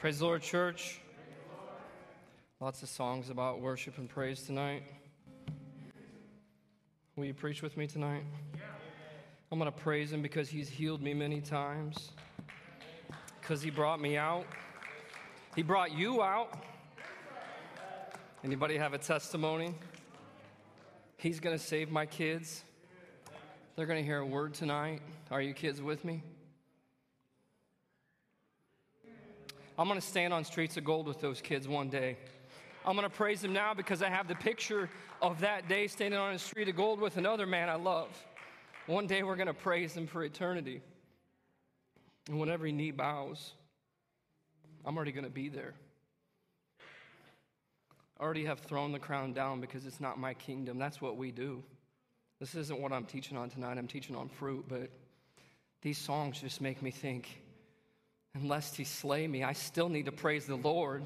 Praise the Lord, church. Lots of songs about worship and praise tonight. Will you preach with me tonight? I'm going to praise him because he's healed me many times. Because he brought me out. He brought you out. Anybody have a testimony? He's going to save my kids. They're going to hear a word tonight. Are you kids with me? I'm going to stand on streets of gold with those kids one day. I'm going to praise him now because I have the picture of that day standing on a street of gold with another man I love. One day we're going to praise him for eternity. And when every knee bows, I'm already going to be there. I already have thrown the crown down because it's not my kingdom. That's what we do. This isn't what I'm teaching on tonight. I'm teaching on fruit, but these songs just make me think, unless he slay me, I still need to praise the Lord.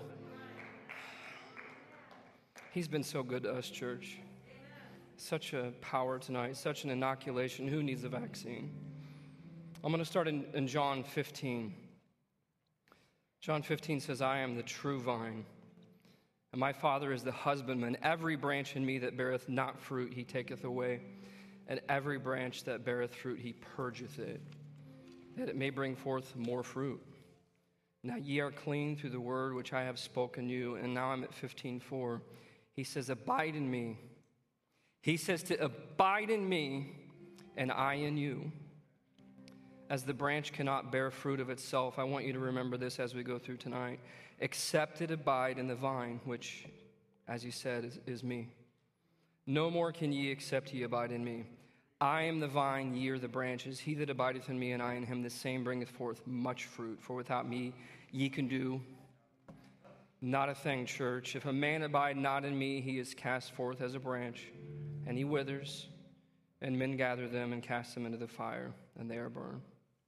He's been so good to us, church. Such a power tonight, such an inoculation. Who needs a vaccine? I'm going to start in John 15. John 15 says, I am the true vine, and my Father is the husbandman. Every branch in me that beareth not fruit, he taketh away. And every branch that beareth fruit, he purgeth it, that it may bring forth more fruit. Now ye are clean through the word which I have spoken you. And now I'm at 15:4. He says, abide in me. He says to abide in me, and I in you. As the branch cannot bear fruit of itself, I want you to remember this as we go through tonight. Except it abide in the vine, which, as he said, is me. No more can ye except ye abide in me. I am the vine, ye are the branches. He that abideth in me, and I in him, the same bringeth forth much fruit. For without me ye can do not a thing, church. If a man abide not in me, he is cast forth as a branch, and he withers, and men gather them and cast them into the fire, and they are burned.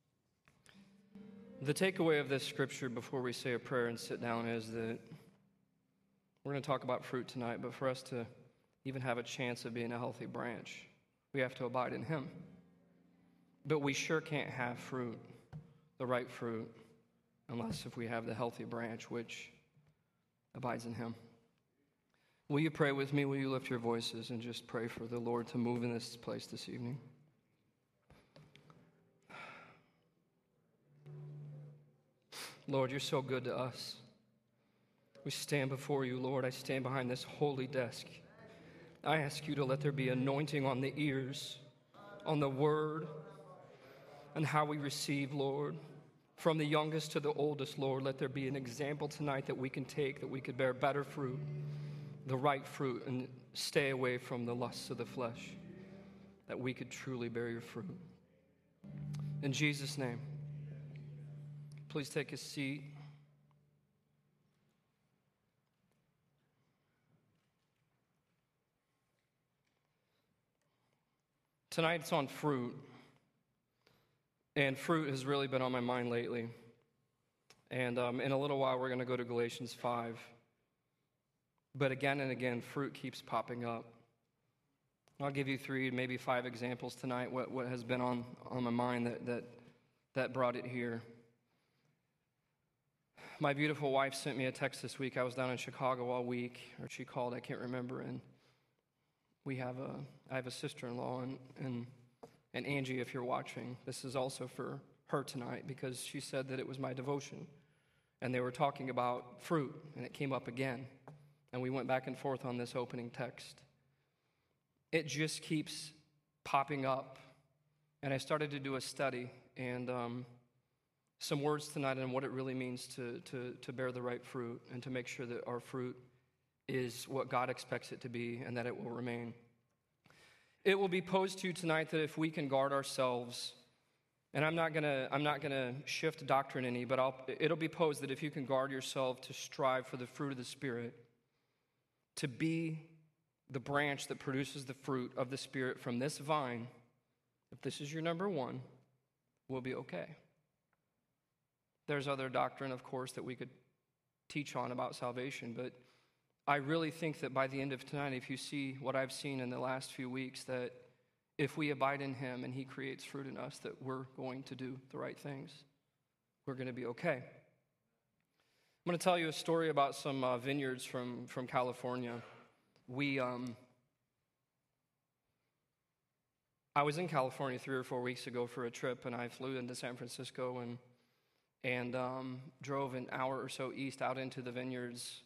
The takeaway of this scripture before we say a prayer and sit down is that we're going to talk about fruit tonight, but for us to even have a chance of being a healthy branch, we have to abide in him. But we sure can't have fruit, the right fruit, unless if we have the healthy branch, which abides in him. Will you pray with me? Will you lift your voices and just pray for the Lord to move in this place this evening? Lord, you're so good to us. We stand before you, Lord. I stand behind this holy desk. I ask you to let there be anointing on the ears, on the word, and how we receive, Lord. From the youngest to the oldest, Lord, let there be an example tonight that we can take, that we could bear better fruit, the right fruit, and stay away from the lusts of the flesh, that we could truly bear your fruit. In Jesus' name, please take a seat. Tonight it's on fruit, and fruit has really been on my mind lately. And in a little while we're going to go to Galatians 5. But again and again, fruit keeps popping up. I'll give you 3, maybe 5 examples tonight, what has been on my mind that brought it here. My beautiful wife sent me a text this week. I was down in Chicago all week, or she called, I can't remember, and I have a sister-in-law, and Angie, if you're watching, this is also for her tonight, because she said that it was my devotion, and they were talking about fruit, and it came up again, and we went back and forth on this opening text. It just keeps popping up, and I started to do a study, and some words tonight on what it really means to bear the right fruit, and to make sure that our fruit is what God expects it to be, and that it will remain. It will be posed to you tonight that if we can guard ourselves, and I'm not gonna shift doctrine any, but it'll be posed that if you can guard yourself to strive for the fruit of the Spirit, to be the branch that produces the fruit of the Spirit from this vine, if this is your number one, we'll be okay. There's other doctrine, of course, that we could teach on about salvation, but I really think that by the end of tonight, if you see what I've seen in the last few weeks, that if we abide in him and he creates fruit in us, that we're going to do the right things. We're going to be okay. I'm going to tell you a story about some vineyards from California. I was in California 3 or 4 weeks ago for a trip, and I flew into San Francisco and drove an hour or so east out into the vineyards.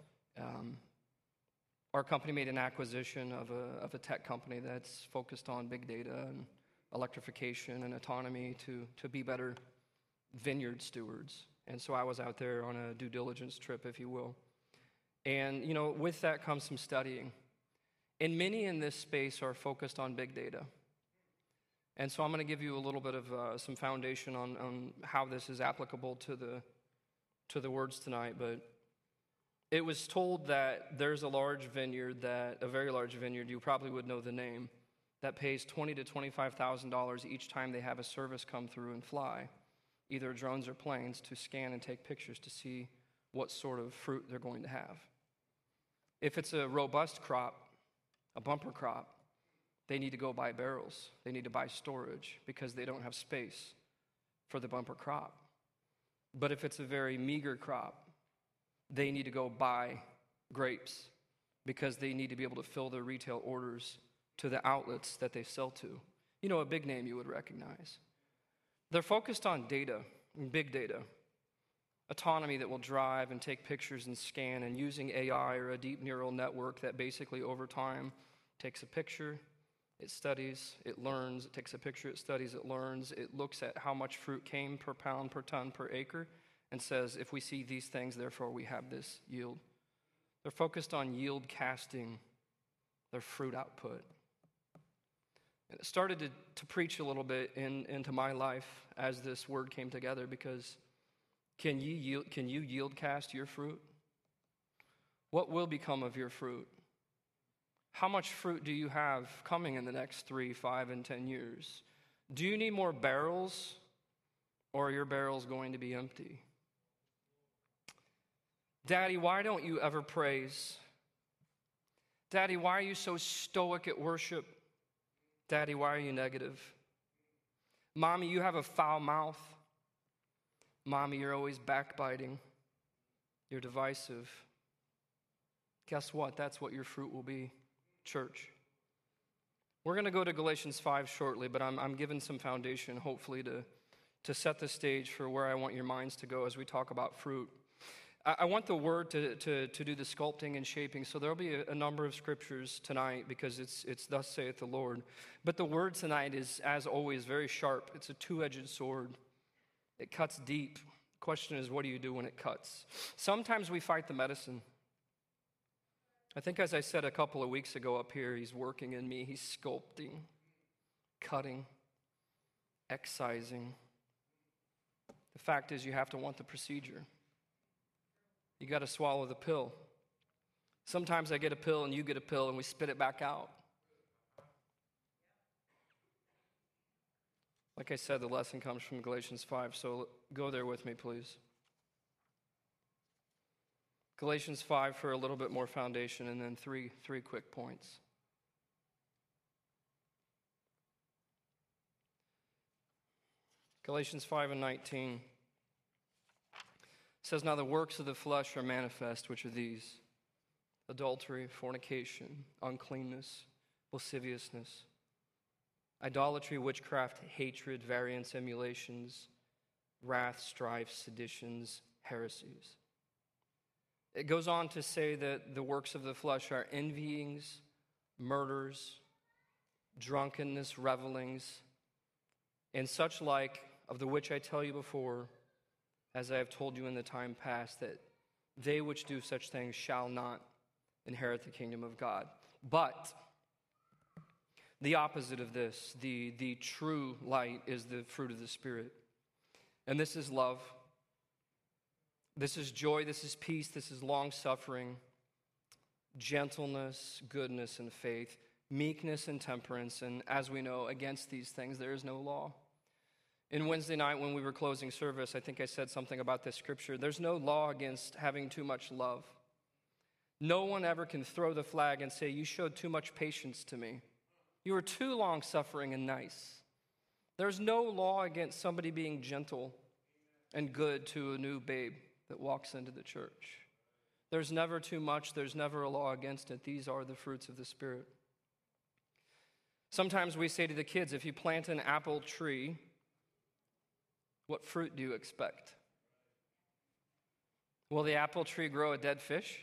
Our company made an acquisition of a tech company that's focused on big data and electrification and autonomy to be better vineyard stewards. And so I was out there on a due diligence trip, if you will. And, with that comes some studying. And many in this space are focused on big data. And so I'm going to give you a little bit of some foundation on how this is applicable to the words tonight. But it was told that there's a very large vineyard, you probably would know the name, that pays $20,000 to $25,000 each time they have a service come through and fly, either drones or planes, to scan and take pictures to see what sort of fruit they're going to have. If it's a robust crop, a bumper crop, they need to go buy barrels. They need to buy storage because they don't have space for the bumper crop. But if it's a very meager crop, they need to go buy grapes because they need to be able to fill their retail orders to the outlets that they sell to. A big name you would recognize. They're focused on data, big data, autonomy that will drive and take pictures and scan, and using AI or a deep neural network that basically over time takes a picture, it studies, it learns, it takes a picture, it studies, it learns, it looks at how much fruit came per pound, per ton, per acre, and says, if we see these things, therefore we have this yield. They're focused on yield casting their fruit output. And it started to preach a little bit into my life as this word came together, because can you yield cast your fruit? What will become of your fruit? How much fruit do you have coming in the next 3, 5, and 10 years? Do you need more barrels, or are your barrels going to be empty? Daddy, why don't you ever praise? Daddy, why are you so stoic at worship? Daddy, why are you negative? Mommy, you have a foul mouth. Mommy, you're always backbiting. You're divisive. Guess what? That's what your fruit will be, church. We're going to go to Galatians 5 shortly, but I'm giving some foundation, hopefully, to set the stage for where I want your minds to go as we talk about fruit. I want the word to do the sculpting and shaping, so there'll be a number of scriptures tonight because it's thus saith the Lord. But the word tonight is, as always, very sharp. It's a two-edged sword. It cuts deep. The question is, what do you do when it cuts? Sometimes we fight the medicine. I think, as I said a couple of weeks ago up here, he's working in me. He's sculpting, cutting, excising. The fact is, you have to want the procedure. You got to swallow the pill. Sometimes I get a pill and you get a pill and we spit it back out. Like I said, the lesson comes from Galatians 5, so go there with me, please. Galatians 5 for a little bit more foundation, and then three quick points. Galatians 5:19 says, now the works of the flesh are manifest, which are these: adultery, fornication, uncleanness, lasciviousness, idolatry, witchcraft, hatred, variance, emulations, wrath, strife, seditions, heresies. It goes on to say that the works of the flesh are envyings, murders, drunkenness, revelings, and such like, of the which I tell you before, as I have told you in the time past, that they which do such things shall not inherit the kingdom of God. But the opposite of this, the true light, is the fruit of the Spirit. And this is love. This is joy. This is peace. This is long-suffering, gentleness, goodness, and faith, meekness and temperance. And as we know, against these things there is no law. In Wednesday night when we were closing service, I think I said something about this scripture. There's no law against having too much love. No one ever can throw the flag and say, you showed too much patience to me. You were too long-suffering and nice. There's no law against somebody being gentle and good to a new babe. that walks into the church. There's never too much. There's never a law against it. These are the fruits of the Spirit. Sometimes we say to the kids, if you plant an apple tree, what fruit do you expect? Will the apple tree grow a dead fish?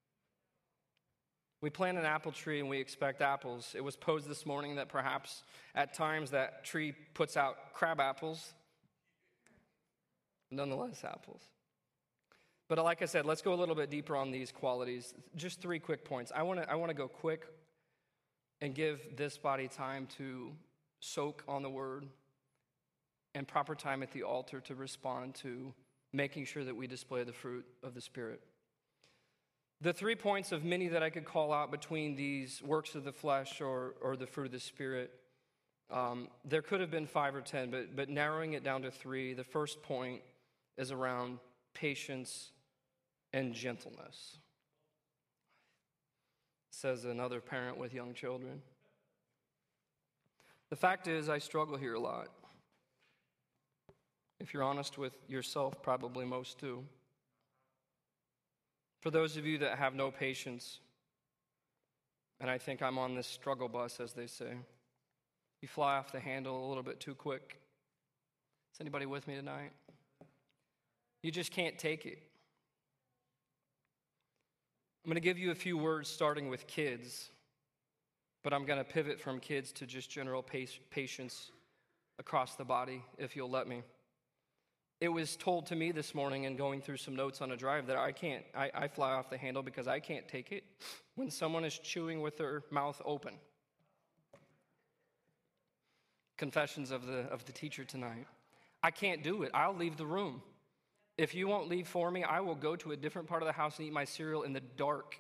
We plant an apple tree and we expect apples. It was posed this morning that perhaps at times that tree puts out crab apples, nonetheless apples. But like I said, let's go a little bit deeper on these qualities. Just 3 quick points. I want to go quick and give this body time to soak on the word and proper time at the altar to respond to making sure that we display the fruit of the Spirit. The 3 points of many that I could call out between these works of the flesh or the fruit of the Spirit, there could have been 5 or 10, but narrowing it down to 3, the first point is around patience and gentleness, says another parent with young children. The fact is, I struggle here a lot. If you're honest with yourself, probably most do. For those of you that have no patience, and I think I'm on this struggle bus, as they say, you fly off the handle a little bit too quick. Is anybody with me tonight? You just can't take it. I'm going to give you a few words starting with kids, but I'm going to pivot from kids to just general patience across the body, if you'll let me. It was told to me this morning in going through some notes on a drive that I fly off the handle because I can't take it when someone is chewing with their mouth open. Confessions of the teacher tonight. I can't do it. I'll leave the room. If you won't leave for me, I will go to a different part of the house and eat my cereal in the dark.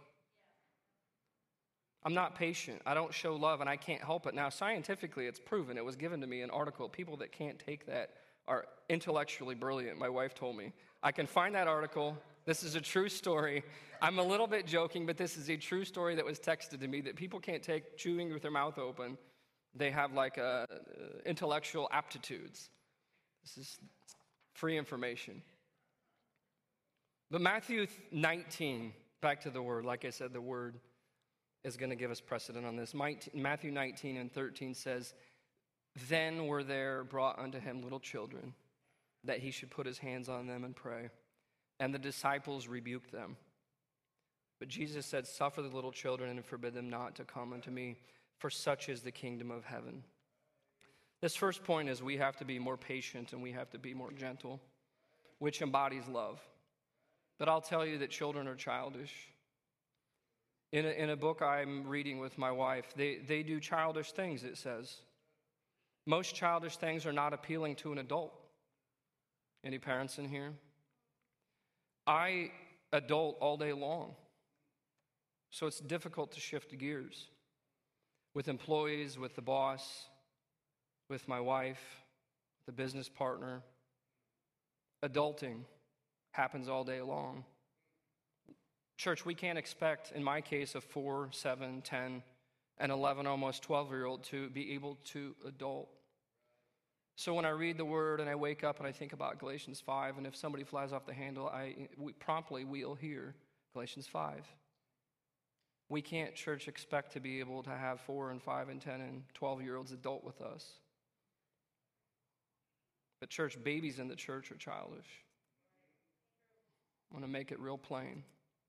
I'm not patient. I don't show love, and I can't help it. Now, scientifically, it's proven. It was given to me in an article. People that can't take that are intellectually brilliant, my wife told me. I can find that article. This is a true story. I'm a little bit joking, but this is a true story that was texted to me, that people can't take chewing with their mouth open. They have like intellectual aptitudes. This is free information. But Matthew 19, back to the word. Like I said, the word is going to give us precedent on this. Matthew 19 and 13 says, "Then were there brought unto him little children, that he should put his hands on them and pray. And the disciples rebuked them. But Jesus said, Suffer the little children and forbid them not to come unto me, for such is the kingdom of heaven." This first point is we have to be more patient and we have to be more gentle, which embodies love. But I'll tell you that children are childish. In a book I'm reading with my wife, they do childish things, it says. Most childish things are not appealing to an adult. Any parents in here? I adult all day long, so it's difficult to shift gears with employees, with the boss, with my wife, the business partner. Adulting happens all day long. Church, we can't expect, in my case, a 4, 7, 10, and 11, almost 12-year-old to be able to adult. So when I read the word and I wake up and I think about Galatians 5, and if somebody flies off the handle, we'll hear Galatians 5. We can't, church, expect to be able to have 4 and 5 and 10 and 12-year-olds adult with us. But church, babies in the church are childish. I want to make it real plain.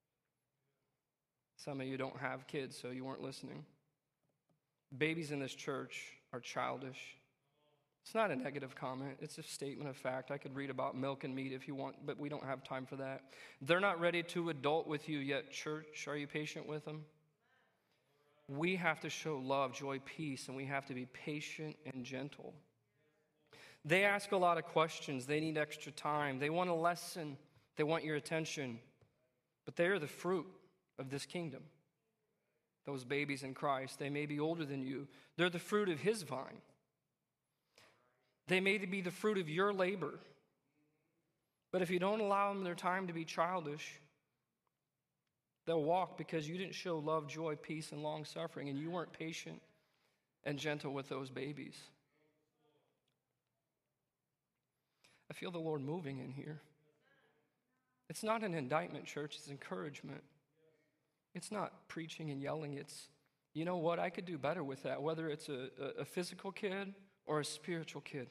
Some of you don't have kids, so you weren't listening. Babies in this church are childish. It's not a negative comment. It's a statement of fact. I could read about milk and meat if you want, but we don't have time for that. They're not ready to adult with you yet, church. Are you patient with them? We have to show love, joy, peace, and we have to be patient and gentle. They ask a lot of questions. They need extra time. They want a lesson. They want your attention. But they are the fruit of this kingdom. Those babies in Christ, they may be older than you. They're the fruit of his vine. They may be the fruit of your labor. But if you don't allow them their time to be childish, they'll walk because you didn't show love, joy, peace, and long suffering, and you weren't patient and gentle with those babies. I feel the Lord moving in here. It's not an indictment, church. It's encouragement. It's not preaching and yelling. It's, you know what, I could do better with that, whether it's a physical kid or a spiritual kid.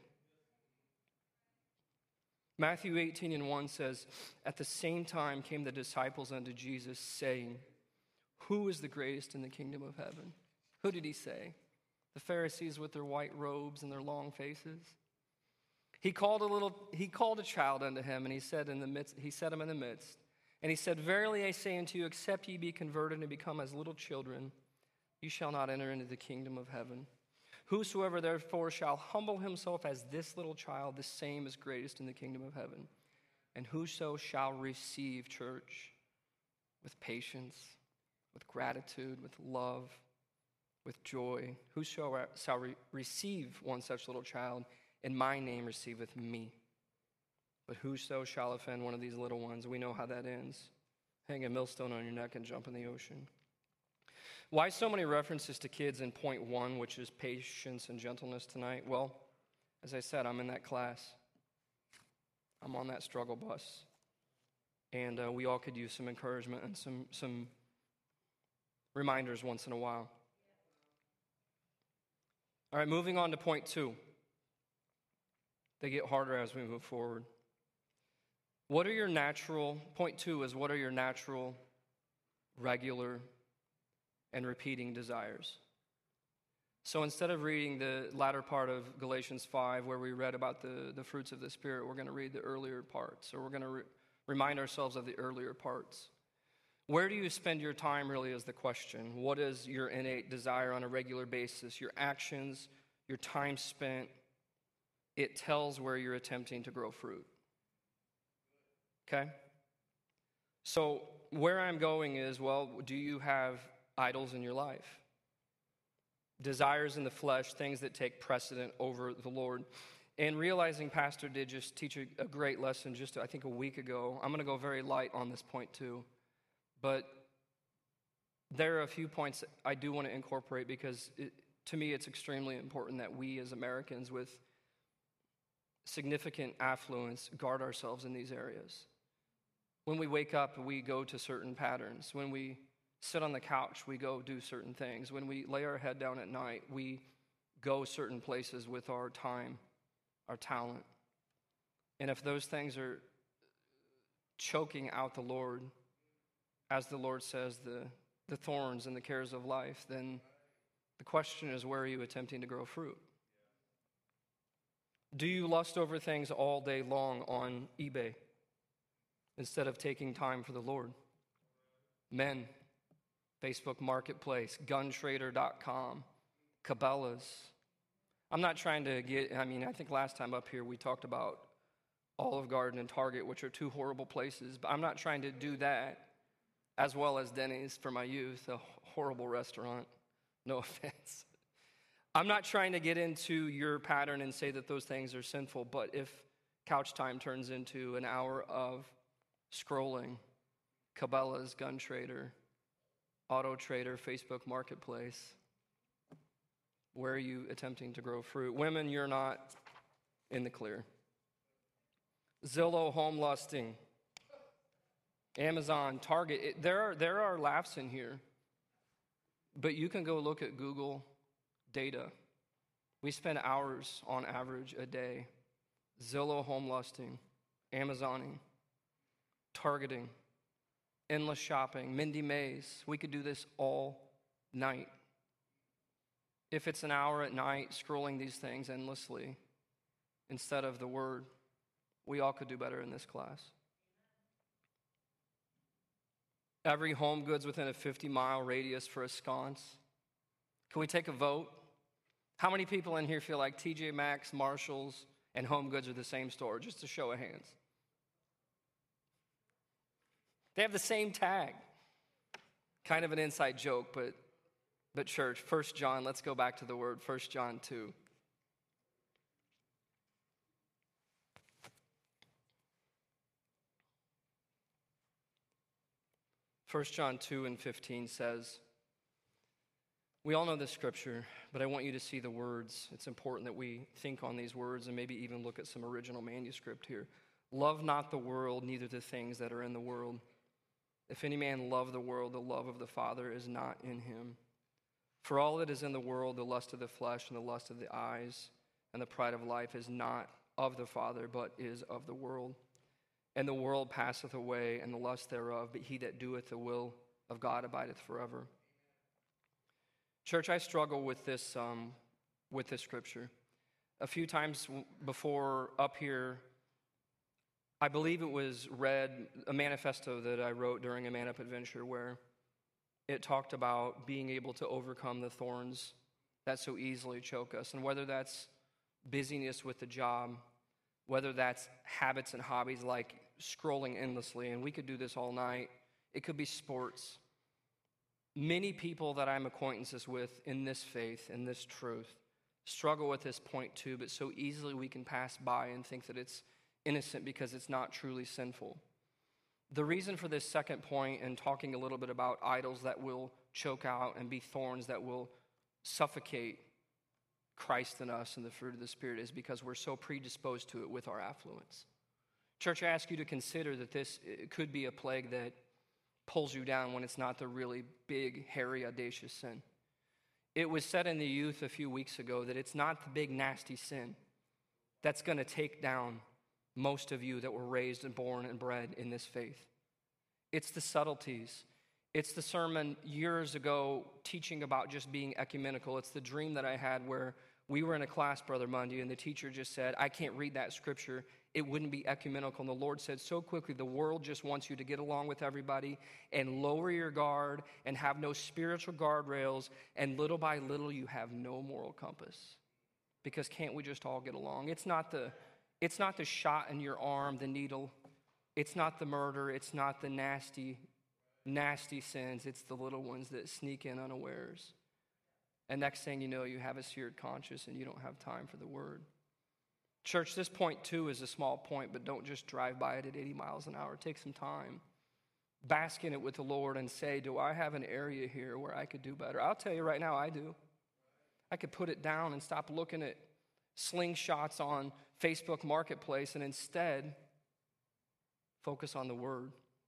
Matthew 18:1 says, "At the same time came the disciples unto Jesus, saying, Who is the greatest in the kingdom of heaven?" Who did he say? The Pharisees with their white robes and their long faces? He called a child unto him, and he set him in the midst. And he said, Verily I say unto you, except ye be converted and become as little children, you shall not enter into the kingdom of heaven. Whosoever therefore shall humble himself as this little child, the same is greatest in the kingdom of heaven. And whoso shall receive, church, with patience, with gratitude, with love, with joy, whoso shall receive one such little child, in my name receiveth me. But whoso shall offend one of these little ones, we know how that ends. Hang a millstone on your neck and jump in the ocean. Why so many references to kids in point 1, which is patience and gentleness tonight? Well, as I said, I'm in that class. I'm on that struggle bus. And we all could use some encouragement and some reminders once in a while. All right, moving on to point 2. They get harder as we move forward. Point 2 is, what are your natural, regular, and repeating desires? So instead of reading the latter part of Galatians 5, where we read about the fruits of the Spirit, we're going to read the earlier parts, or we're going to remind ourselves of the earlier parts. Where do you spend your time, really, is the question. What is your innate desire on a regular basis? Your actions, your time spent, it tells where you're attempting to grow fruit. Okay? So where I'm going is, well, do you have idols in your life? Desires in the flesh, things that take precedent over the Lord. And realizing Pastor did just teach a great lesson just, I think, a week ago. I'm going to go very light on this point too. But there are a few points that I do want to incorporate because to me it's extremely important that we as Americans with significant affluence guard ourselves in these areas. When we wake up, we go to certain patterns. When we sit on the couch, we go do certain things. When we lay our head down at night, we go certain places with our time, our talent. And if those things are choking out the Lord, as the Lord says, the thorns and the cares of life, then the question is, where are you attempting to grow fruit? Do you lust over things all day long on eBay instead of taking time for the Lord? Men, Facebook Marketplace, guntrader.com, Cabela's. I'm not trying to I think last time up here we talked about Olive Garden and Target, which are two horrible places, but I'm not trying to do that, as well as Denny's for my youth, a horrible restaurant, no offense. I'm not trying to get into your pattern and say that those things are sinful, but if couch time turns into an hour of scrolling, Cabela's, Gun Trader, Auto Trader, Facebook Marketplace, where are you attempting to grow fruit? Women, you're not in the clear. Zillow, home lusting, Amazon, Target, there are laughs in here, but you can go look at Google data. We spend hours on average a day. Zillow, home lusting, Amazoning, targeting, endless shopping, Mindy Mays. We could do this all night. If it's an hour at night scrolling these things endlessly instead of the Word, we all could do better in this class. Every Home Goods within a 50-mile radius for a sconce. Can we take a vote? How many people in here feel like TJ Maxx, Marshalls, and Home Goods are the same store? Just a show of hands. They have the same tag. Kind of an inside joke, but church, 1 John, let's go back to the Word, 1 John 2. 1 John 2:15 says, we all know this scripture, but I want you to see the words. It's important that we think on these words and maybe even look at some original manuscript here. Love not the world, neither the things that are in the world. If any man love the world, the love of the Father is not in him. For all that is in the world, the lust of the flesh and the lust of the eyes and the pride of life is not of the Father, but is of the world. And the world passeth away, and the lust thereof, but he that doeth the will of God abideth forever. Church, I struggle with this scripture. A few times before up here, I believe it was read a manifesto that I wrote during a Man Up adventure where it talked about being able to overcome the thorns that so easily choke us. And whether that's busyness with the job, whether that's habits and hobbies like scrolling endlessly, and we could do this all night. It could be sports. Many people that I'm acquaintances with in this faith, in this truth, struggle with this point too, but so easily we can pass by and think that it's innocent because it's not truly sinful. The reason for this second point and talking a little bit about idols that will choke out and be thorns that will suffocate Christ in us and the fruit of the Spirit is because we're so predisposed to it with our affluence. Church, I ask you to consider that this could be a plague that pulls you down when it's not the really big, hairy, audacious sin. It was said in the youth a few weeks ago that it's not the big, nasty sin that's going to take down most of you that were raised and born and bred in this faith. It's the subtleties. It's the sermon years ago teaching about just being ecumenical. It's the dream that I had where we were in a class, Brother Mundy, and the teacher just said, I can't read that scripture. It wouldn't be ecumenical. And the Lord said so quickly, the world just wants you to get along with everybody and lower your guard and have no spiritual guardrails. And little by little, you have no moral compass. Because can't we just all get along? It's not the shot in your arm, the needle. It's not the murder. It's not the nasty sins. It's the little ones that sneak in unawares. And next thing you know, you have a seared conscience and you don't have time for the word. Church, this point too is a small point, but don't just drive by it at 80 miles an hour. Take some time. Bask in it with the Lord and say, do I have an area here where I could do better? I'll tell you right now, I do. I could put it down and stop looking at slingshots on Facebook Marketplace and instead focus on the Word.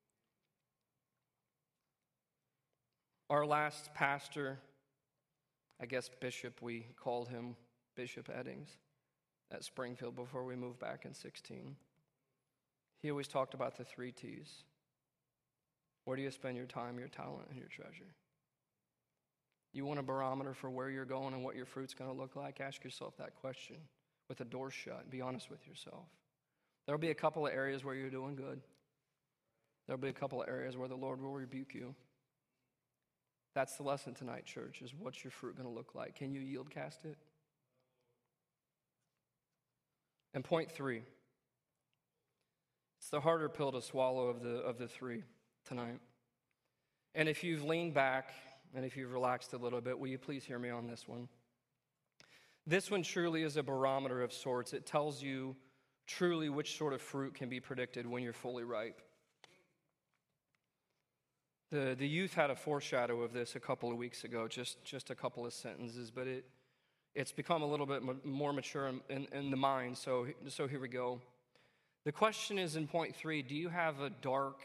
Our last pastor, I guess bishop, we called him Bishop Eddings at Springfield before we moved back in 2016. He always talked about the 3 T's. Where do you spend your time, your talent, and your treasure? You want a barometer for where you're going and what your fruit's going to look like? Ask yourself that question with the door shut. Be honest with yourself. There'll be a couple of areas where you're doing good. There'll be a couple of areas where the Lord will rebuke you. That's the lesson tonight, church, is what's your fruit going to look like? Can you yield cast it? And point 3. It's the harder pill to swallow of the 3 tonight. And if you've leaned back and if you've relaxed a little bit, will you please hear me on this one? This one truly is a barometer of sorts. It tells you truly which sort of fruit can be predicted when you're fully ripe. The youth had a foreshadow of this a couple of weeks ago, just a couple of sentences, but it's become a little bit more mature in the mind, so here we go. The question is in point 3, do you have a dark,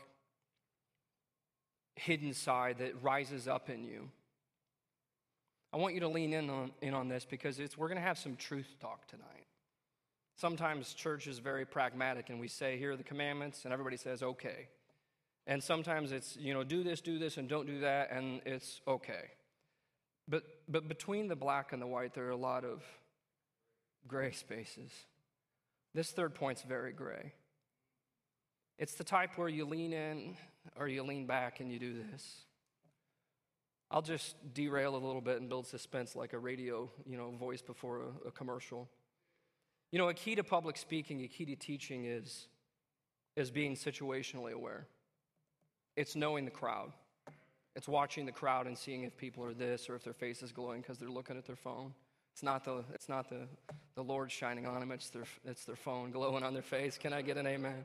hidden side that rises up in you? I want you to lean in on this because we're going to have some truth talk tonight. Sometimes church is very pragmatic and we say, here are the commandments, and everybody says, okay. And sometimes it's, do this, and don't do that, and it's okay. But between the black and the white, there are a lot of gray spaces. This third point's very gray. It's the type where you lean in or you lean back and you do this. I'll just derail a little bit and build suspense like a radio, voice before a commercial. A key to public speaking, a key to teaching is being situationally aware. It's knowing the crowd. It's watching the crowd and seeing if people are this or if their face is glowing because they're looking at their phone. It's not the Lord shining on them. It's their phone glowing on their face. Can I get an amen?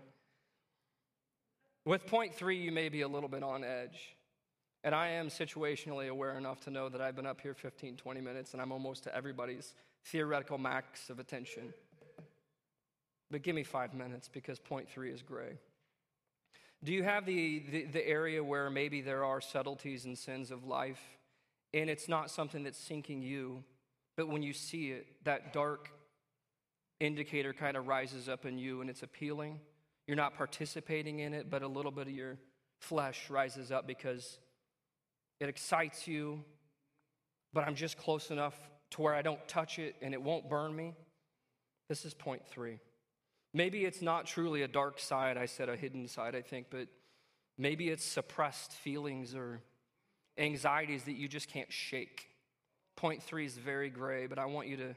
With point 3, you may be a little bit on edge. And I am situationally aware enough to know that I've been up here 15, 20 minutes and I'm almost to everybody's theoretical max of attention. But give me 5 minutes because point 3 is gray. Do you have the area where maybe there are subtleties and sins of life, and it's not something that's sinking you, but when you see it, that dark indicator kind of rises up in you and it's appealing? You're not participating in it, but a little bit of your flesh rises up because it excites you, but I'm just close enough to where I don't touch it and it won't burn me. This is point 3. Maybe it's not truly a dark side, I said a hidden side, I think, but maybe it's suppressed feelings or anxieties that you just can't shake. Point 3 is very gray, but I want you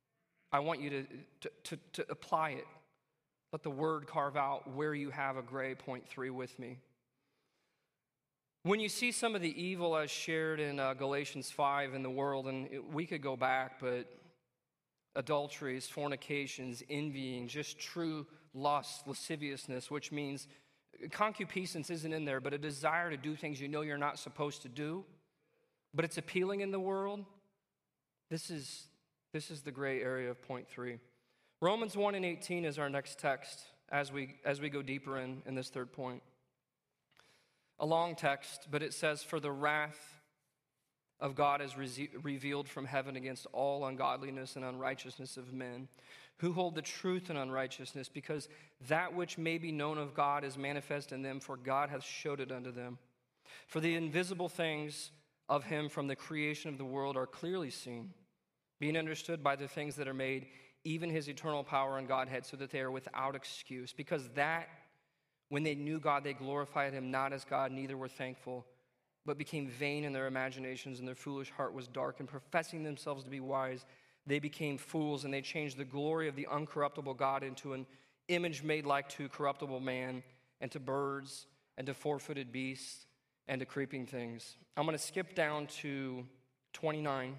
to apply it. Let the word carve out where you have a gray point 3 with me. When you see some of the evil as shared in Galatians 5 in the world, and we could go back, but adulteries, fornications, envying, just true lust, lasciviousness, which means concupiscence isn't in there, but a desire to do things you know you're not supposed to do, but it's appealing in the world. This is the gray area of point 3. Romans 1:18 is our next text as we go deeper in this third point. A long text, but it says, "For the wrath of God is revealed from heaven against all ungodliness and unrighteousness of men, who hold the truth in unrighteousness, because that which may be known of God is manifest in them, for God hath showed it unto them. For the invisible things of him from the creation of the world are clearly seen, being understood by the things that are made, even his eternal power and Godhead, so that they are without excuse. Because that, when they knew God, they glorified him not as God, neither were thankful, but became vain in their imaginations, and their foolish heart was dark. And professing themselves to be wise, they became fools, and they changed the glory of the uncorruptible God into an image made like to corruptible man, and to birds, and to four-footed beasts, and to creeping things." I'm going to skip down to 29.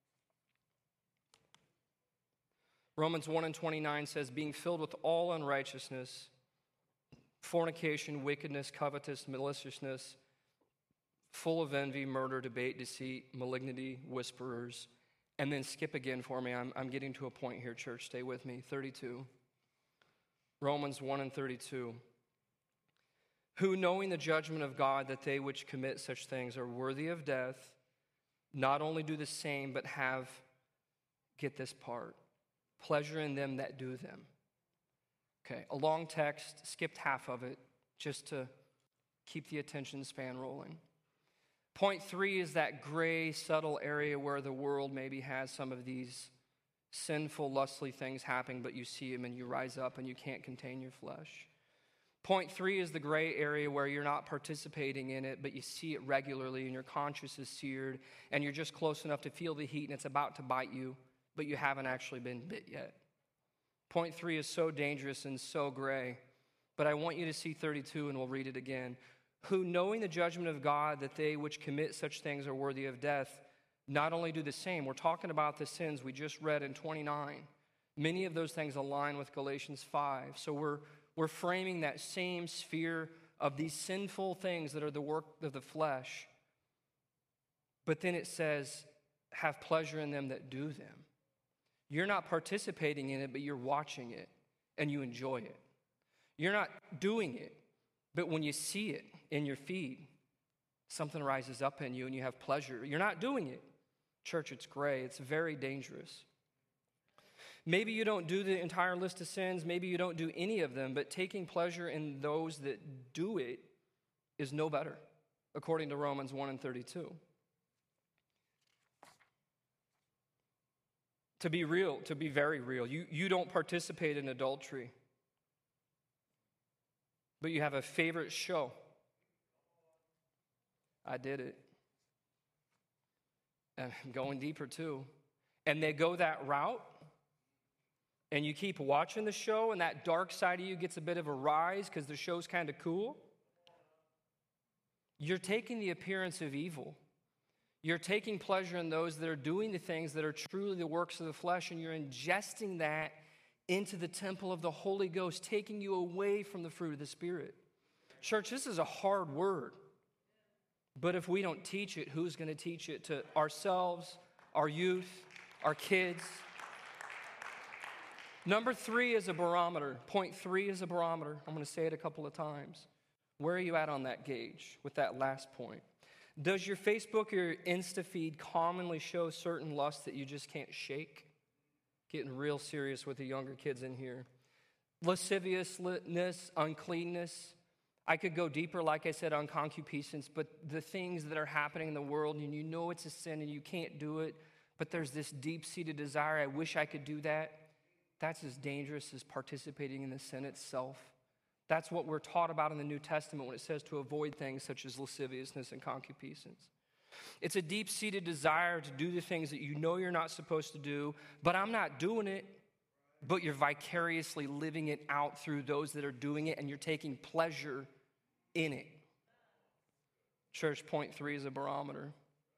Romans 1:29 says, "Being filled with all unrighteousness, fornication, wickedness, covetousness, maliciousness, full of envy, murder, debate, deceit, malignity, whisperers." And then skip again for me. I'm getting to a point here, church. Stay with me. 32. Romans 1:32. "Who, knowing the judgment of God, that they which commit such things are worthy of death, not only do the same, but have," get this part, "pleasure in them that do them." Okay, a long text, skipped half of it, just to keep the attention span rolling. Point 3 is that gray, subtle area where the world maybe has some of these sinful, lustly things happening, but you see them and you rise up and you can't contain your flesh. Point 3 is the gray area where you're not participating in it, but you see it regularly and your conscience is seared and you're just close enough to feel the heat and it's about to bite you, but you haven't actually been bit yet. Point 3 is so dangerous and so gray, but I want you to see 32 and we'll read it again. "Who, knowing the judgment of God, that they which commit such things are worthy of death, not only do the same." We're talking about the sins we just read in 29. Many of those things align with Galatians 5. So we're framing that same sphere of these sinful things that are the work of the flesh. But then it says, "have pleasure in them that do them." You're not participating in it, but you're watching it and you enjoy it. You're not doing it, but when you see it in your feed, something rises up in you and you have pleasure. You're not doing it. Church, it's gray. It's very dangerous. Maybe you don't do the entire list of sins. Maybe you don't do any of them, but taking pleasure in those that do it is no better, according to Romans 1:32. To be real, to be very real, you don't participate in adultery, but you have a favorite show. I did it. And I'm going deeper too. And they go that route, and you keep watching the show, and that dark side of you gets a bit of a rise because the show's kind of cool. You're taking the appearance of evil. You're taking pleasure in those that are doing the things that are truly the works of the flesh, and you're ingesting that into the temple of the Holy Ghost, taking you away from the fruit of the Spirit. Church, this is a hard word. But if we don't teach it, who's going to teach it to ourselves, our youth, our kids? Number 3 is a barometer. Point 3 is a barometer. I'm going to say it a couple of times. Where are you at on that gauge with that last point? Does your Facebook or your Insta feed commonly show certain lusts that you just can't shake? Getting real serious with the younger kids in here. Lasciviousness, uncleanness. I could go deeper, like I said, on concupiscence, but the things that are happening in the world, and you know it's a sin and you can't do it, but there's this deep-seated desire, I wish I could do that. That's as dangerous as participating in the sin itself. That's what we're taught about in the New Testament when it says to avoid things such as lasciviousness and concupiscence. It's a deep-seated desire to do the things that you know you're not supposed to do, but I'm not doing it, but you're vicariously living it out through those that are doing it, and you're taking pleasure in it. Church, point 3 is a barometer.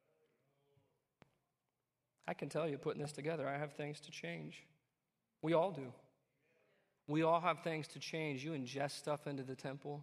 I can tell you, putting this together, I have things to change. We all do. We all have things to change. You ingest stuff into the temple.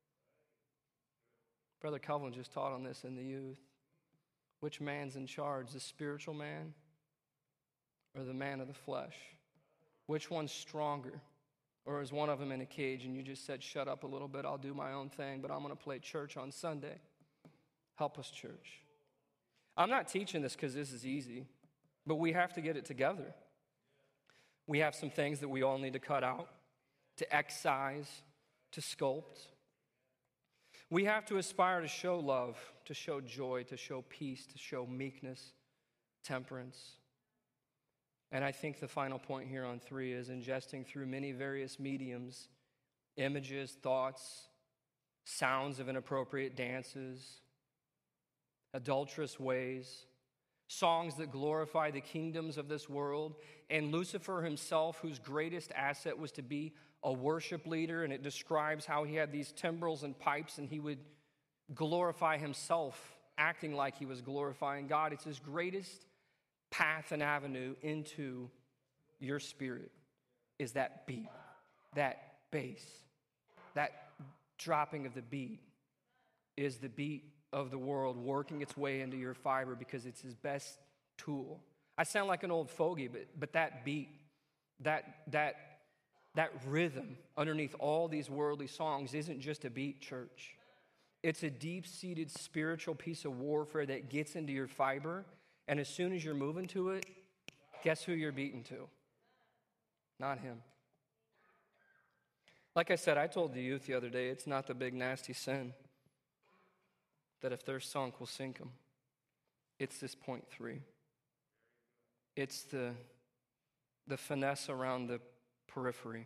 Brother Calvin just taught on this in the youth. Which man's in charge, the spiritual man or the man of the flesh? Which one's stronger? Or is one of them in a cage and you just said, shut up a little bit, I'll do my own thing, but I'm going to play church on Sunday. Help us, church. I'm not teaching this because this is easy, but we have to get it together. We have some things that we all need to cut out, to excise, to sculpt. We have to aspire to show love, to show joy, to show peace, to show meekness, temperance. And I think the final point here on 3 is ingesting through many various mediums, images, thoughts, sounds of inappropriate dances, adulterous ways, songs that glorify the kingdoms of this world, and Lucifer himself, whose greatest asset was to be a worship leader, and it describes how he had these timbrels and pipes, and he would glorify himself, acting like he was glorifying God. It's his greatest path and avenue into your spirit is that beat, that bass, that dropping of the beat is the beat of the world working its way into your fiber because it's his best tool. I sound like an old fogey, but that beat, that rhythm underneath all these worldly songs isn't just a beat, church. It's a deep-seated spiritual piece of warfare that gets into your fiber, and as soon as you're moving to it, guess who you're beating to? Not him. Like I said, I told the youth the other day, it's not the big nasty sin that if they're sunk will sink them. It's this point 3. It's the finesse around the periphery.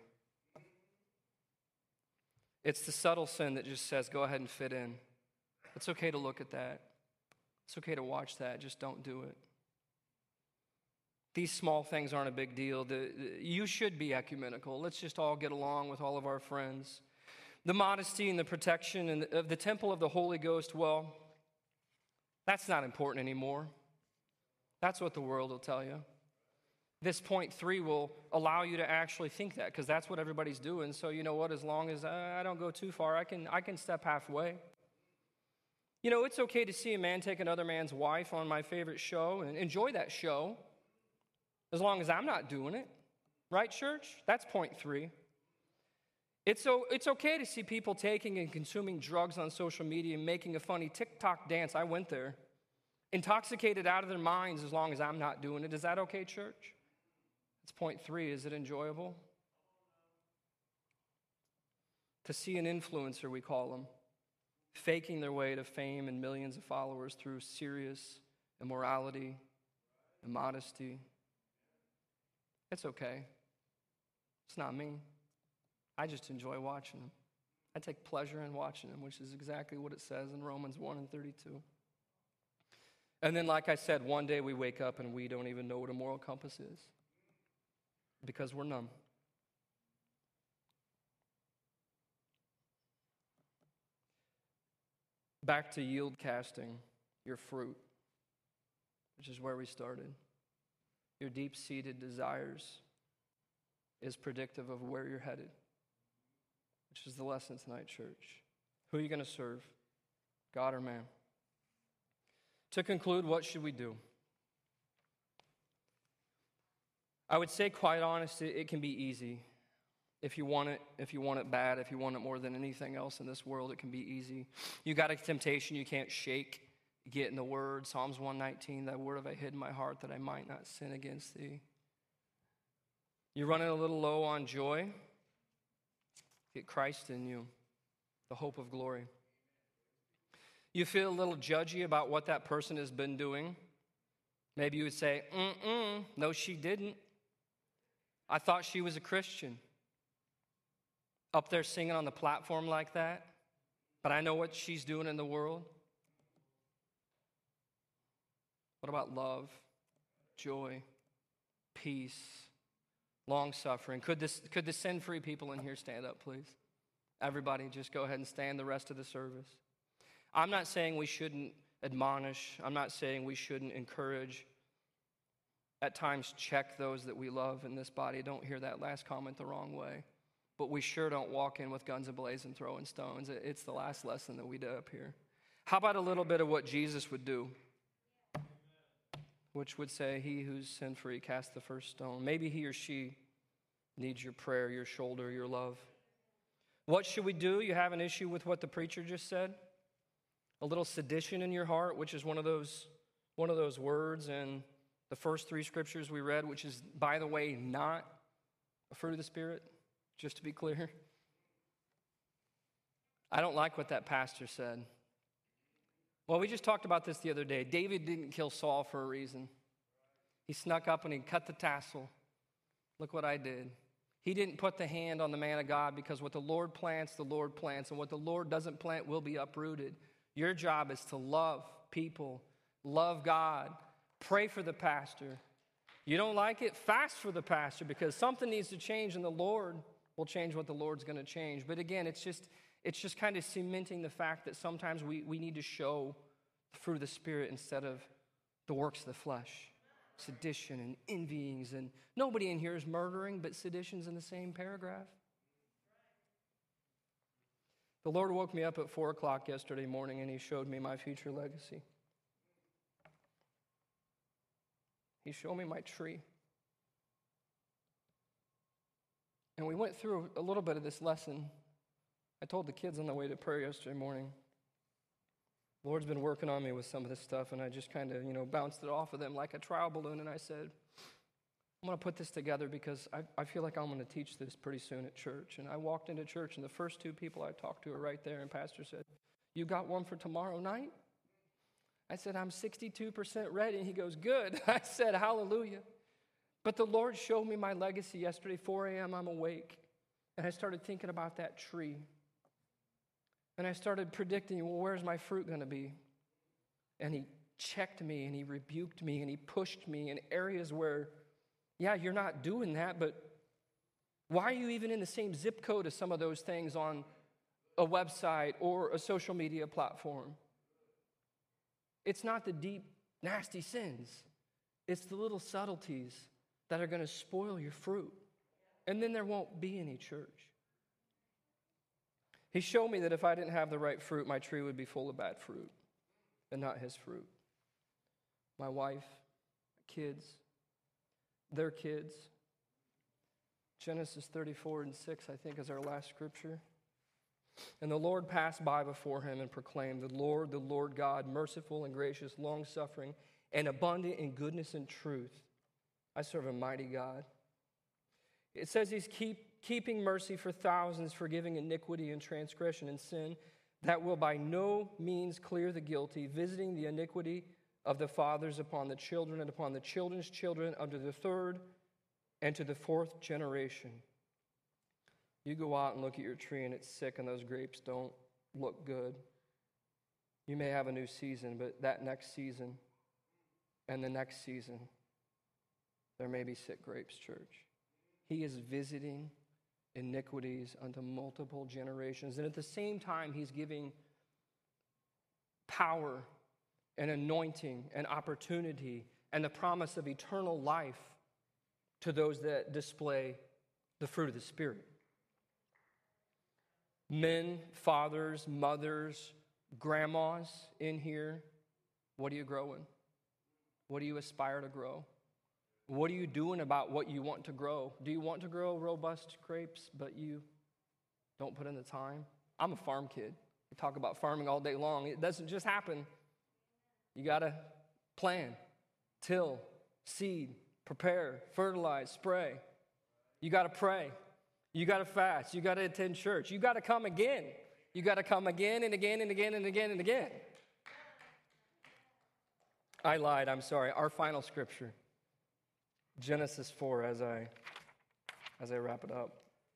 It's the subtle sin that just says, go ahead and fit in. It's okay to look at that. It's okay to watch that. Just don't do it. These small things aren't a big deal. You should be ecumenical. Let's just all get along with all of our friends. The modesty and the protection of the temple of the Holy Ghost, well, that's not important anymore. That's what the world will tell you. This point 3 will allow you to actually think that because that's what everybody's doing. So you know what? As long as I don't go too far, I can step halfway. You know, it's okay to see a man take another man's wife on my favorite show and enjoy that show as long as I'm not doing it. Right, church? That's point 3. It's okay to see people taking and consuming drugs on social media and making a funny TikTok dance. I went there. Intoxicated out of their minds as long as I'm not doing it. Is that okay, church? It's point 3. Is it enjoyable? To see an influencer, we call them, faking their way to fame and millions of followers through serious immorality, immodesty. It's okay. It's not me. I just enjoy watching them. I take pleasure in watching them, which is exactly what it says in Romans 1:32. And then, like I said, one day we wake up and we don't even know what a moral compass is because we're numb. Back to yield casting your fruit, which is where we started. Your deep-seated desires is predictive of where you're headed, which is the lesson tonight, church. Who are you going to serve, God or man? To conclude, what should we do? I would say, quite honest, it can be easy. If you want it bad, if you want it more than anything else in this world, it can be easy. You got a temptation you can't shake. Get in the Word, Psalms 119, thy word have I hid in my heart that I might not sin against thee. You're running a little low on joy. Get Christ in you, the hope of glory. You feel a little judgy about what that person has been doing. Maybe you would say, no, she didn't. I thought she was a Christian. Up there singing on the platform like that. But I know what she's doing in the world. What about love, joy, peace, long-suffering? Could the sin-free people in here stand up, please? Everybody, just go ahead and stand the rest of the service. I'm not saying we shouldn't admonish. I'm not saying we shouldn't encourage. At times, check those that we love in this body. Don't hear that last comment the wrong way. But we sure don't walk in with guns ablaze and throwing stones. It's the last lesson that we do up here. How about a little bit of what Jesus would do? Which would say, he who's sin-free, cast the first stone. Maybe he or she needs your prayer, your shoulder, your love. What should we do? You have an issue with what the preacher just said? A little sedition in your heart, which is one of those words in the first 3 scriptures we read, which is, by the way, not a fruit of the Spirit, just to be clear. I don't like what that pastor said. Well, we just talked about this the other day. David didn't kill Saul for a reason. He snuck up and he cut the tassel. Look what I did. He didn't put the hand on the man of God because what the Lord plants, and what the Lord doesn't plant will be uprooted. Your job is to love people, love God, pray for the pastor. You don't like it? Fast for the pastor because something needs to change and the Lord will change what the Lord's going to change. But again, it's just kind of cementing the fact that sometimes we need to show the fruit of the Spirit instead of the works of the flesh. Sedition and envyings, and nobody in here is murdering, but sedition's in the same paragraph. The Lord woke me up at 4 o'clock yesterday morning, and he showed me my future legacy. He showed me my tree. And we went through a little bit of this lesson. I told the kids on the way to prayer yesterday morning, the Lord's been working on me with some of this stuff, and I just kind of, bounced it off of them like a trial balloon, and I said, I'm going to put this together because I feel like I'm going to teach this pretty soon at church. And I walked into church, and the first 2 people I talked to were right there, and Pastor said, you got one for tomorrow night? I said, I'm 62% ready, and he goes, good. I said, hallelujah. But the Lord showed me my legacy yesterday, 4 a.m., I'm awake, and I started thinking about that tree. And I started predicting, well, where's my fruit going to be? And he checked me, and he rebuked me, and he pushed me in areas where, yeah, you're not doing that, but why are you even in the same zip code as some of those things on a website or a social media platform? It's not the deep, nasty sins. It's the little subtleties that are going to spoil your fruit. And then there won't be any church. He showed me that if I didn't have the right fruit, my tree would be full of bad fruit and not his fruit. My wife, kids, their kids. Genesis 34:6, I think, is our last scripture. And the Lord passed by before him and proclaimed, the Lord God, merciful and gracious, long-suffering, and abundant in goodness and truth. I serve a mighty God. It says he's keeping mercy for thousands, forgiving iniquity and transgression and sin, that will by no means clear the guilty, visiting the iniquity of the fathers upon the children and upon the children's children unto the 3rd and to the 4th generation. You go out and look at your tree and it's sick and those grapes don't look good. You may have a new season, but that next season and the next season, there may be sick grapes, church. He is visiting iniquities unto multiple generations. And at the same time, he's giving power and anointing and opportunity and the promise of eternal life to those that display the fruit of the Spirit. Men, fathers, mothers, grandmas in here, what are you growing? What do you aspire to grow? What are you doing about what you want to grow? Do you want to grow robust grapes, but you don't put in the time? I'm a farm kid. We talk about farming all day long. It doesn't just happen. You got to plan, till, seed, prepare, fertilize, spray. You got to pray. You got to fast. You got to attend church. You got to come again. You got to come again and again and again and again and again. I lied. I'm sorry. Our final scripture, Genesis 4, as I wrap it up.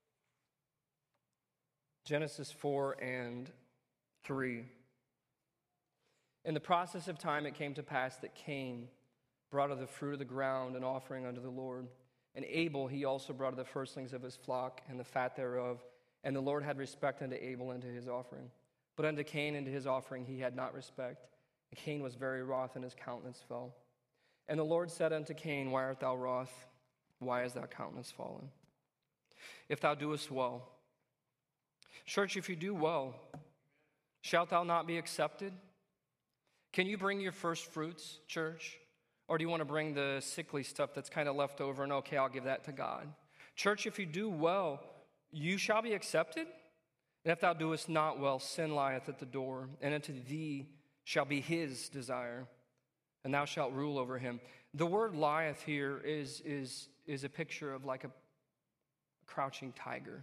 Genesis 4 and 3. In the process of time, it came to pass that Cain brought of the fruit of the ground an offering unto the Lord. And Abel he also brought of the firstlings of his flock and the fat thereof. And the Lord had respect unto Abel and to his offering. But unto Cain and to his offering he had not respect. And Cain was very wroth, and his countenance fell. And the Lord said unto Cain, Why art thou wroth? Why is thy countenance fallen? If thou doest well. Church, if you do well, shalt thou not be accepted? Can you bring your first fruits, church? Or do you want to bring the sickly stuff that's kind of left over and, okay, I'll give that to God? Church, if you do well, you shall be accepted. And if thou doest not well, sin lieth at the door, and unto thee shall be his desire, and thou shalt rule over him. The word lieth here is a picture of like a crouching tiger.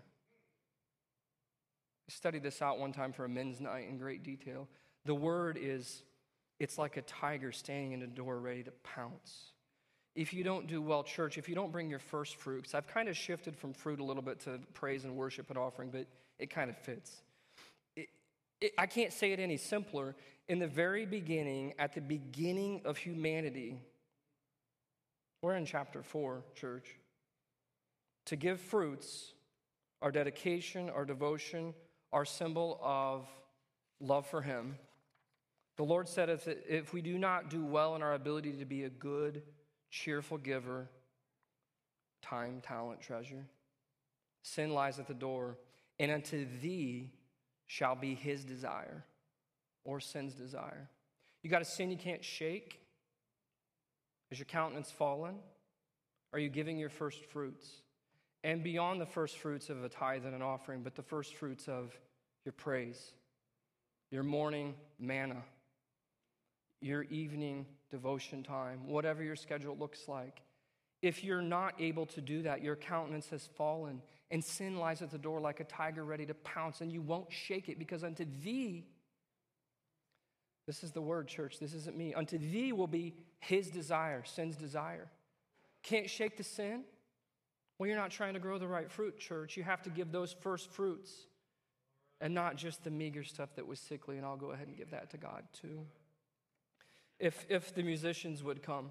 I studied this out one time for a men's night in great detail. The word is, it's like a tiger standing in the door ready to pounce. If you don't do well, church, if you don't bring your first fruits, I've kind of shifted from fruit a little bit to praise and worship and offering, but it kind of fits. I can't say it any simpler. In the very beginning, at the beginning of humanity, we're in chapter 4, church. To give fruits, our dedication, our devotion, our symbol of love for him. The Lord said if we do not do well in our ability to be a good, cheerful giver, time, talent, treasure, sin lies at the door, and unto thee shall be his desire, or sin's desire. You got a sin you can't shake? Is your countenance fallen? Are you giving your first fruits? And beyond the first fruits of a tithe and an offering, but the first fruits of your praise, your morning manna, your evening devotion time, whatever your schedule looks like. If you're not able to do that, your countenance has fallen, and sin lies at the door like a tiger ready to pounce, and you won't shake it, because unto thee, this is the word, church, this isn't me, unto thee will be his desire, sin's desire. Can't shake the sin? Well, you're not trying to grow the right fruit, church. You have to give those first fruits, and not just the meager stuff that was sickly, and I'll go ahead and give that to God too. If the musicians would come.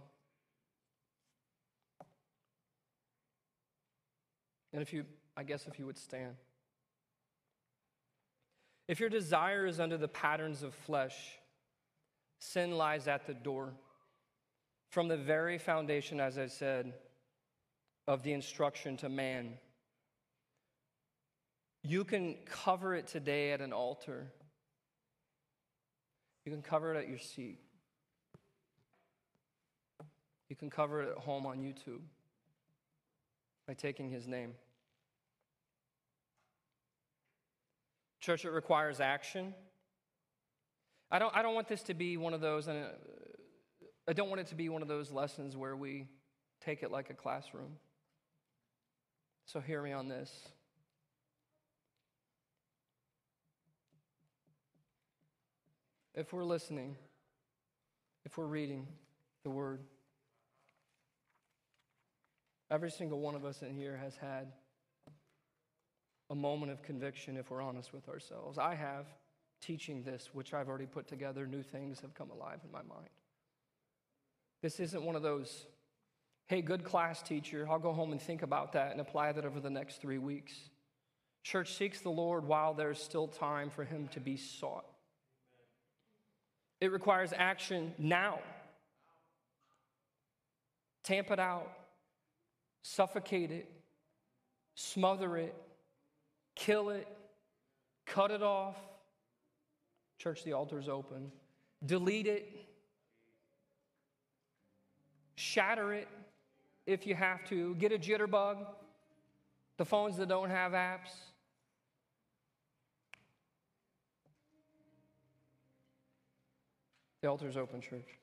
And if you would stand. If your desire is under the patterns of flesh, sin lies at the door. From the very foundation, as I said, of the instruction to man. You can cover it today at an altar. You can cover it at your seat. You can cover it at home on YouTube by taking his name. Church, it requires action. I don't want this to be one of those, and I don't want it to be one of those lessons where we take it like a classroom. So hear me on this. If we're listening, if we're reading the Word, every single one of us in here has had a moment of conviction, if we're honest with ourselves. I have, teaching this, which I've already put together, new things have come alive in my mind. This isn't one of those, hey, good class, teacher, I'll go home and think about that and apply that over the next 3 weeks. Church seeks the Lord while there's still time for him to be sought. It requires action now. Tamp it out. Suffocate it. Smother it. Kill it. Cut it off. Church, the altar's open. Delete it. Shatter it. if you have to. Get a jitterbug. The phones that don't have apps. The altar's open, church.